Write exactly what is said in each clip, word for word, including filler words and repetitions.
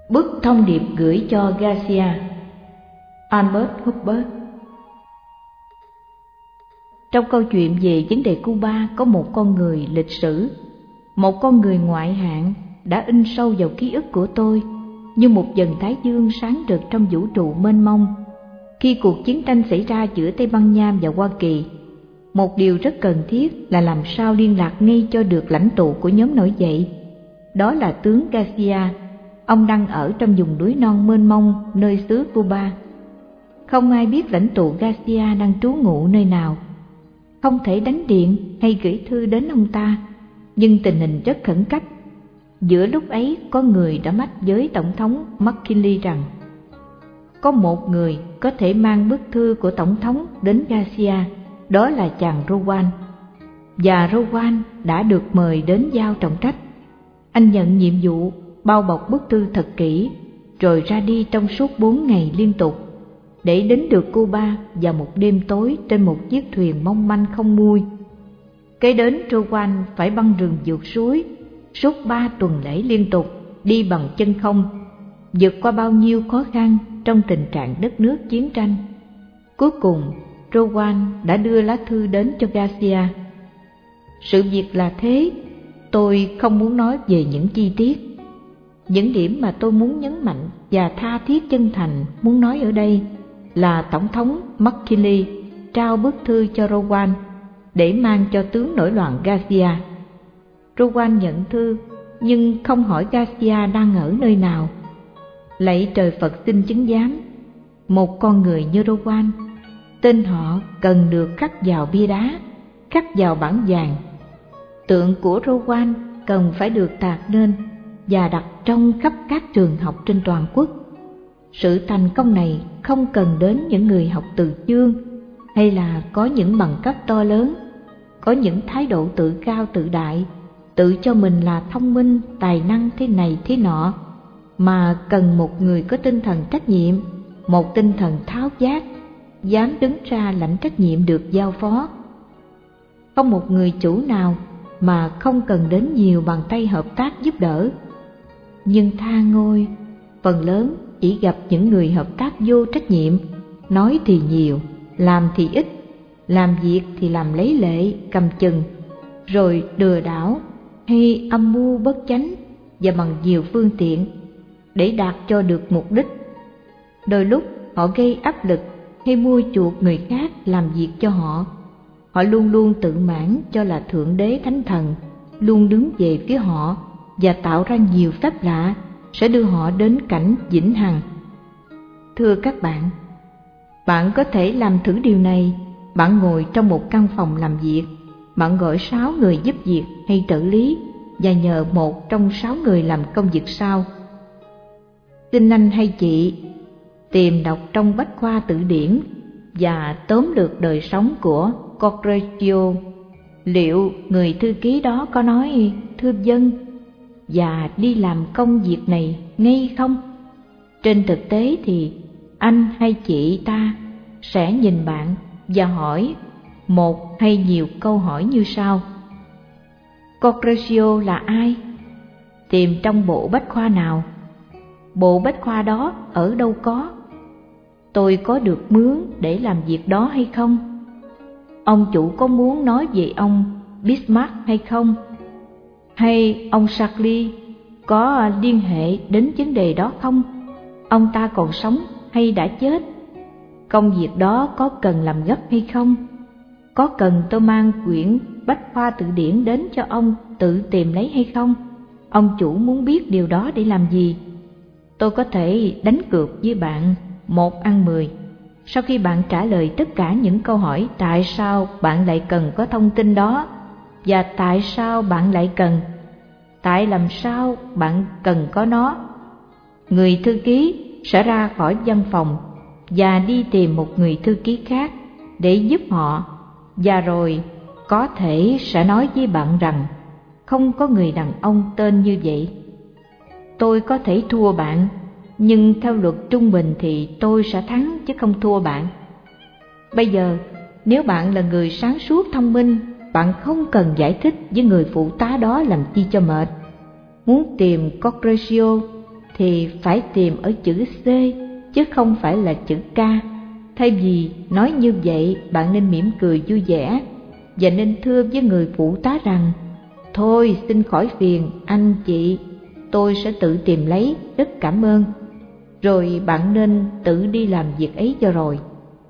Bức thông điệp gửi cho Garcia. Albert Hubbard. Trong câu chuyện về vấn đề Cuba có một con người lịch sử, một con người ngoại hạng đã in sâu vào ký ức của tôi như một vầng thái dương sáng rực trong vũ trụ mênh mông. Khi cuộc chiến tranh xảy ra giữa Tây Ban Nha và Hoa Kỳ, một điều rất cần thiết là làm sao liên lạc ngay cho được lãnh tụ của nhóm nổi dậy. Đó là tướng Garcia. Ông đang ở trong vùng núi non mênh mông nơi xứ Cuba. Không ai biết lãnh tụ Garcia đang trú ngụ nơi nào. Không thể đánh điện hay gửi thư đến ông ta, nhưng tình hình rất khẩn cấp. Giữa lúc ấy có người đã mách với Tổng thống McKinley rằng có một người có thể mang bức thư của Tổng thống đến Garcia, đó là chàng Rowan. Và Rowan đã được mời đến giao trọng trách. Anh nhận nhiệm vụ bao bọc bức thư thật kỹ, rồi ra đi trong suốt bốn ngày liên tục, để đến được Cuba vào một đêm tối trên một chiếc thuyền mong manh không mui. Kế đến Rowan phải băng rừng vượt suối, suốt ba tuần lễ liên tục, đi bằng chân không, vượt qua bao nhiêu khó khăn trong tình trạng đất nước chiến tranh. Cuối cùng, Rowan đã đưa lá thư đến cho Garcia. Sự việc là thế, tôi không muốn nói về những chi tiết. Những điểm mà tôi muốn nhấn mạnh và tha thiết chân thành muốn nói ở đây là Tổng thống McKinley trao bức thư cho Rowan để mang cho tướng nổi loạn Garcia. Rowan nhận thư nhưng không hỏi Garcia đang ở nơi nào. Lạy trời Phật xin chứng giám, một con người như Rowan, tên họ cần được khắc vào bia đá, khắc vào bảng vàng. Tượng của Rowan cần phải được tạc nên và đặt trong khắp các trường học trên toàn quốc. Sự thành công này không cần đến những người học từ chương hay là có những bằng cấp to lớn, có những thái độ tự cao tự đại, tự cho mình là thông minh, tài năng thế này thế nọ, mà cần một người có tinh thần trách nhiệm, một tinh thần tháo vát, dám đứng ra lãnh trách nhiệm được giao phó. Không một người chủ nào mà không cần đến nhiều bàn tay hợp tác giúp đỡ. Nhưng tha ngôi, phần lớn chỉ gặp những người hợp tác vô trách nhiệm, nói thì nhiều, làm thì ít, làm việc thì làm lấy lệ, cầm chừng, rồi lừa đảo hay âm mưu bất chánh và bằng nhiều phương tiện để đạt cho được mục đích. Đôi lúc họ gây áp lực hay mua chuộc người khác làm việc cho họ. Họ luôn luôn tự mãn cho là Thượng Đế Thánh Thần luôn đứng về phía họ và tạo ra nhiều phép lạ sẽ đưa họ đến cảnh vĩnh hằng. Thưa các bạn, bạn có thể làm thử điều này. Bạn ngồi trong một căn phòng làm việc, bạn gọi sáu người giúp việc hay trợ lý và nhờ một trong sáu người làm công việc sau. Xin anh hay chị tìm đọc trong bách khoa từ điển và tóm lược đời sống của Correggio. Liệu người thư ký đó có nói thưa vâng và đi làm công việc này ngay không? Trên thực tế thì anh hay chị ta sẽ nhìn bạn và hỏi một hay nhiều câu hỏi như sau. Correggio là ai? Tìm trong bộ bách khoa nào? Bộ bách khoa đó ở đâu có? Tôi có được mướn để làm việc đó hay không? Ông chủ có muốn nói về ông Bismarck hay không? Hay ông Charlie có liên hệ đến vấn đề đó không? Ông ta còn sống hay đã chết? Công việc đó có cần làm gấp hay không? Có cần tôi mang quyển bách khoa từ điển đến cho ông tự tìm lấy hay không? Ông chủ muốn biết điều đó để làm gì? Tôi có thể đánh cược với bạn một ăn mười. Sau khi bạn trả lời tất cả những câu hỏi tại sao bạn lại cần có thông tin đó và tại sao bạn lại cần, tại làm sao bạn cần có nó, người thư ký sẽ ra khỏi văn phòng và đi tìm một người thư ký khác để giúp họ, và rồi có thể sẽ nói với bạn rằng không có người đàn ông tên như vậy. Tôi có thể thua bạn, nhưng theo luật trung bình thì tôi sẽ thắng chứ không thua bạn. Bây giờ, nếu bạn là người sáng suốt thông minh, bạn không cần giải thích với người phụ tá đó làm chi cho mệt. Muốn tìm Correggio thì phải tìm ở chữ C chứ không phải là chữ K. Thay vì nói như vậy, bạn nên mỉm cười vui vẻ và nên thưa với người phụ tá rằng: thôi xin khỏi phiền anh chị, tôi sẽ tự tìm lấy, rất cảm ơn. Rồi bạn nên tự đi làm việc ấy cho rồi.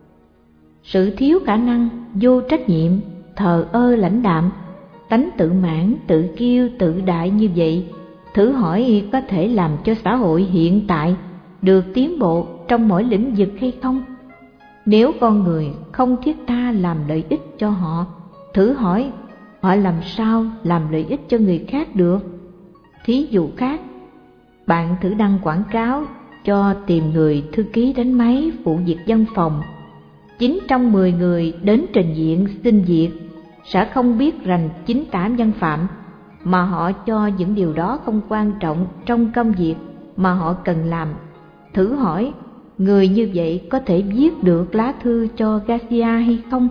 Sự thiếu khả năng, vô trách nhiệm, thờ ơ lãnh đạm, tánh tự mãn, tự kiêu, tự đại như vậy, thử hỏi có thể làm cho xã hội hiện tại được tiến bộ trong mỗi lĩnh vực hay không? Nếu con người không thiết tha làm lợi ích cho họ, thử hỏi họ làm sao làm lợi ích cho người khác được? Thí dụ khác, bạn thử đăng quảng cáo cho tìm người thư ký đánh máy phụ việc văn phòng. Chín trong mười người đến trình diện xin việc sẽ không biết rành chính tả văn phạm, mà họ cho những điều đó không quan trọng trong công việc mà họ cần làm. Thử hỏi, người như vậy có thể viết được lá thư cho Garcia hay không?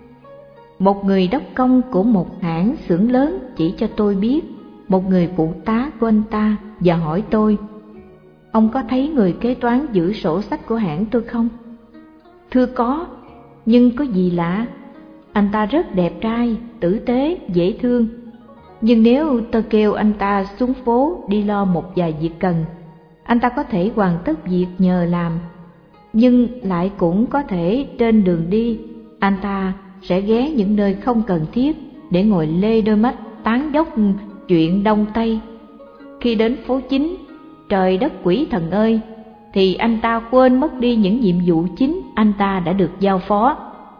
Một người đốc công của một hãng xưởng lớn chỉ cho tôi biết một người phụ tá của anh ta và hỏi tôi: ông có thấy người kế toán giữ sổ sách của hãng tôi không? Thưa có, nhưng có gì lạ, anh ta rất đẹp trai, tử tế, dễ thương. Nhưng nếu tôi kêu anh ta xuống phố đi lo một vài việc cần, anh ta có thể hoàn tất việc nhờ làm, nhưng lại cũng có thể trên đường đi anh ta sẽ ghé những nơi không cần thiết để ngồi lê đôi mắt tán dóc chuyện Đông Tây. Khi đến phố chính, trời đất quỷ thần ơi, thì anh ta quên mất đi những nhiệm vụ chính anh ta đã được giao phó.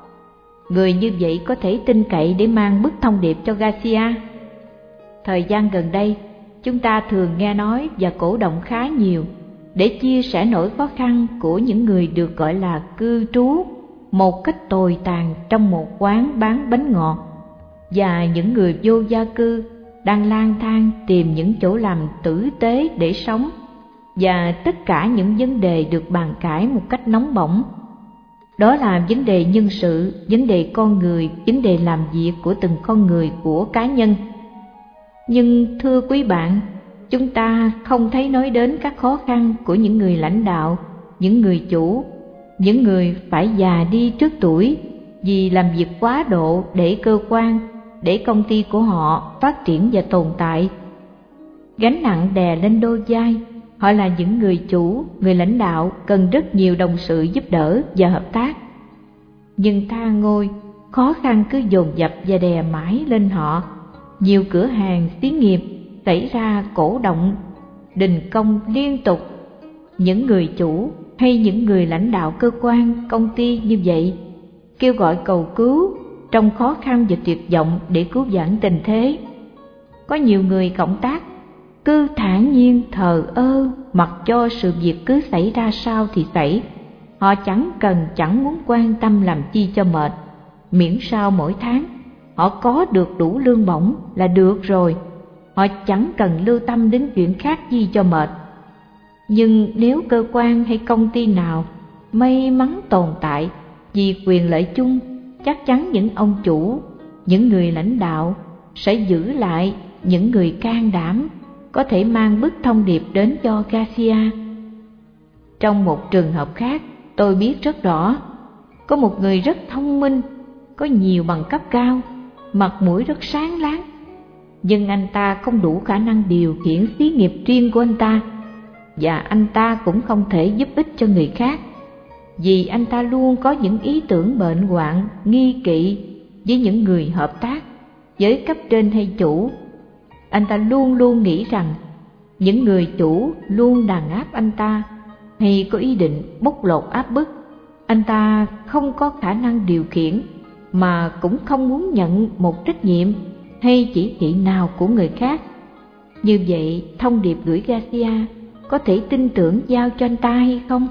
Người như vậy có thể tin cậy để mang bức thông điệp cho Garcia. Thời gian gần đây, chúng ta thường nghe nói và cổ động khá nhiều để chia sẻ nỗi khó khăn của những người được gọi là cư trú một cách tồi tàn trong một quán bán bánh ngọt, và những người vô gia cư đang lang thang tìm những chỗ làm tử tế để sống, và tất cả những vấn đề được bàn cãi một cách nóng bỏng. Đó là vấn đề nhân sự, vấn đề con người, vấn đề làm việc của từng con người, của cá nhân. Nhưng thưa quý bạn, chúng ta không thấy nói đến các khó khăn của những người lãnh đạo, những người chủ, những người phải già đi trước tuổi vì làm việc quá độ để cơ quan, để công ty của họ phát triển và tồn tại. Gánh nặng đè lên đôi vai, họ là những người chủ, người lãnh đạo cần rất nhiều đồng sự giúp đỡ và hợp tác. Nhưng tha ngôi, khó khăn cứ dồn dập và đè mãi lên họ. Nhiều cửa hàng, xí nghiệp xảy ra cổ động, đình công liên tục. Những người chủ hay những người lãnh đạo cơ quan, công ty như vậy kêu gọi cầu cứu trong khó khăn và tuyệt vọng để cứu vãn tình thế. Có nhiều người cộng tác cứ thản nhiên thờ ơ, mặc cho sự việc cứ xảy ra sao thì xảy. Họ chẳng cần chẳng muốn quan tâm làm chi cho mệt, miễn sao mỗi tháng họ có được đủ lương bổng là được rồi. Họ chẳng cần lưu tâm đến chuyện khác gì cho mệt. Nhưng nếu cơ quan hay công ty nào may mắn tồn tại vì quyền lợi chung, chắc chắn những ông chủ, những người lãnh đạo sẽ giữ lại những người can đảm có thể mang bức thông điệp đến cho Garcia. Trong một trường hợp khác, tôi biết rất rõ, có một người rất thông minh, có nhiều bằng cấp cao, mặt mũi rất sáng láng, nhưng anh ta không đủ khả năng điều khiển xí nghiệp riêng của anh ta, và anh ta cũng không thể giúp ích cho người khác, vì anh ta luôn có những ý tưởng bệnh hoạn, nghi kỵ với những người hợp tác, với cấp trên hay chủ. Anh ta luôn luôn nghĩ rằng những người chủ luôn đàn áp anh ta, hay có ý định bóc lột áp bức. Anh ta không có khả năng điều khiển, mà cũng không muốn nhận một trách nhiệm hay chỉ thị nào của người khác. Như vậy, thông điệp gửi Garcia có thể tin tưởng giao cho anh ta hay không?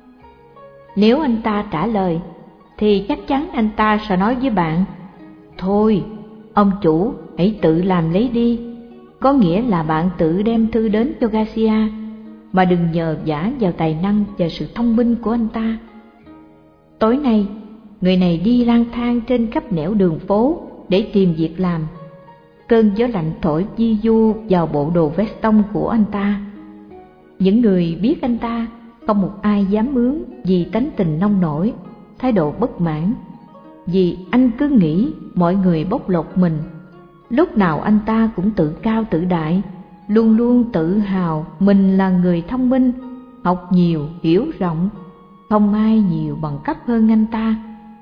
Nếu anh ta trả lời, thì chắc chắn anh ta sẽ nói với bạn: thôi, ông chủ hãy tự làm lấy đi. Có nghĩa là bạn tự đem thư đến cho Garcia, mà đừng nhờ vả vào tài năng và sự thông minh của anh ta. Tối nay, người này đi lang thang trên khắp nẻo đường phố để tìm việc làm. Cơn gió lạnh thổi vi vu vào bộ đồ veston của anh ta. Những người biết anh ta, không một ai dám mướn vì tánh tình nông nổi, thái độ bất mãn. Vì anh cứ nghĩ mọi người bóc lột mình. Lúc nào anh ta cũng tự cao tự đại, luôn luôn tự hào mình là người thông minh, học nhiều, hiểu rộng, không ai nhiều bằng cấp hơn anh ta.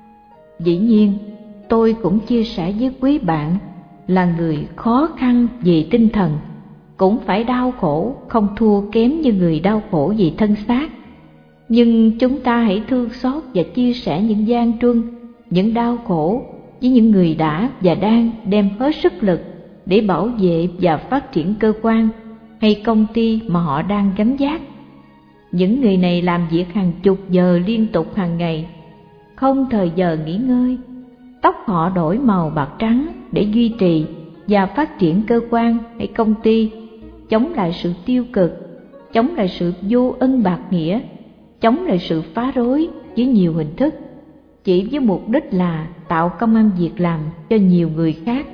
Dĩ nhiên, tôi cũng chia sẻ với quý bạn là người khó khăn về tinh thần, cũng phải đau khổ không thua kém như người đau khổ về thân xác. Nhưng chúng ta hãy thương xót và chia sẻ những gian truân, những đau khổ với những người đã và đang đem hết sức lực để bảo vệ và phát triển cơ quan hay công ty mà họ đang gánh vác. Những người này làm việc hàng chục giờ liên tục hàng ngày, không thời giờ nghỉ ngơi. Tóc họ đổi màu bạc trắng để duy trì và phát triển cơ quan hay công ty, chống lại sự tiêu cực, chống lại sự vô ân bạc nghĩa, chống lại sự phá rối với nhiều hình thức, chỉ với mục đích là tạo công ăn việc làm cho nhiều người khác.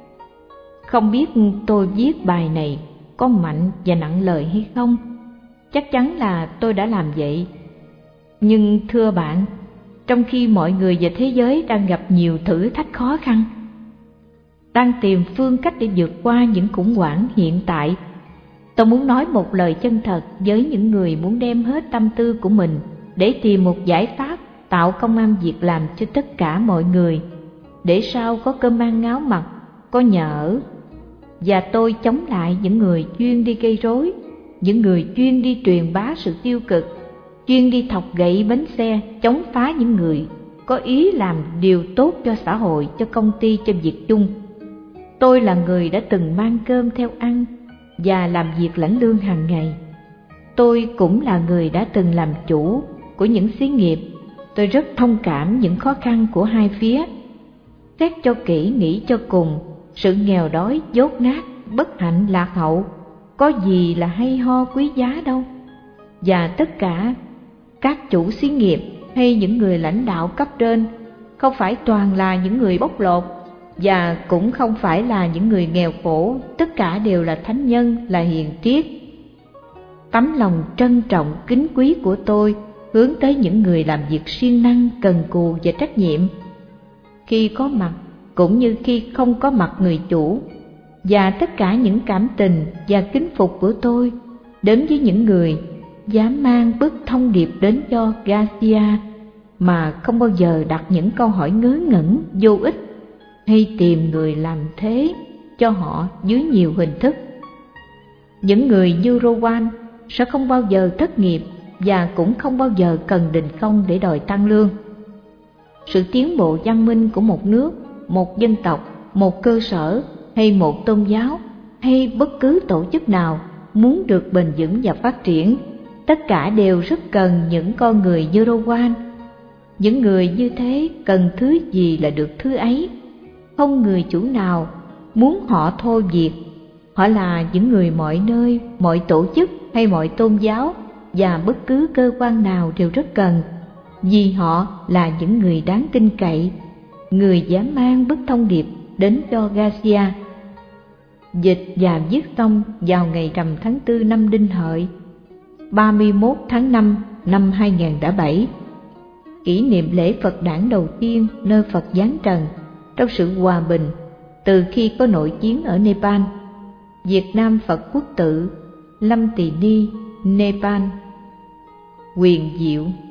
Không biết tôi viết bài này có mạnh và nặng lời hay không? Chắc chắn là tôi đã làm vậy. Nhưng thưa bạn, trong khi mọi người và thế giới đang gặp nhiều thử thách khó khăn, đang tìm phương cách để vượt qua những khủng hoảng hiện tại, tôi muốn nói một lời chân thật với những người muốn đem hết tâm tư của mình để tìm một giải pháp tạo công ăn việc làm cho tất cả mọi người, để sau có cơm ăn áo mặc, có nhà ở. Và tôi chống lại những người chuyên đi gây rối, những người chuyên đi truyền bá sự tiêu cực, chuyên đi thọc gậy bánh xe, chống phá những người có ý làm điều tốt cho xã hội, cho công ty, cho việc chung. Tôi là người đã từng mang cơm theo ăn và làm việc lãnh lương hàng ngày. Tôi cũng là người đã từng làm chủ của những xí nghiệp. Tôi rất thông cảm những khó khăn của hai phía. Xét cho kỹ, nghĩ cho cùng, sự nghèo đói, dốt nát, bất hạnh, lạc hậu có gì là hay ho quý giá đâu. Và tất cả các chủ xí nghiệp hay những người lãnh đạo cấp trên không phải toàn là những người bóc lột, và cũng không phải là những người nghèo khổ, tất cả đều là thánh nhân, là hiền triết. Tấm lòng trân trọng, kính quý của tôi hướng tới những người làm việc siêng năng, cần cù và trách nhiệm, khi có mặt cũng như khi không có mặt người chủ. Và tất cả những cảm tình và kính phục của tôi đến với những người dám mang bức thông điệp đến cho Garcia mà không bao giờ đặt những câu hỏi ngớ ngẩn vô ích, hay tìm người làm thế cho họ dưới nhiều hình thức. Những người như Rowan sẽ không bao giờ thất nghiệp và cũng không bao giờ cần đình công để đòi tăng lương. Sự tiến bộ văn minh của một nước, một dân tộc, một cơ sở hay một tôn giáo hay bất cứ tổ chức nào muốn được bền vững và phát triển, tất cả đều rất cần những con người như Rowan. Những người như thế cần thứ gì là được thứ ấy. Không người chủ nào muốn họ thôi việc. Họ là những người mọi nơi, mọi tổ chức hay mọi tôn giáo và bất cứ cơ quan nào đều rất cần, vì họ là những người đáng tin cậy, người dám mang bức thông điệp đến cho Garcia. Dịch và viết xong vào ngày rằm tháng tư năm Đinh Hợi, ba mươi mốt tháng năm năm hai nghìn không trăm lẻ bảy, kỷ niệm lễ Phật đản đầu tiên nơi Phật giáng trần trong sự hòa bình từ khi có nội chiến ở Nepal. Việt Nam Phật Quốc Tự, Lâm Tỳ Ni, Nepal. Quyền diệu.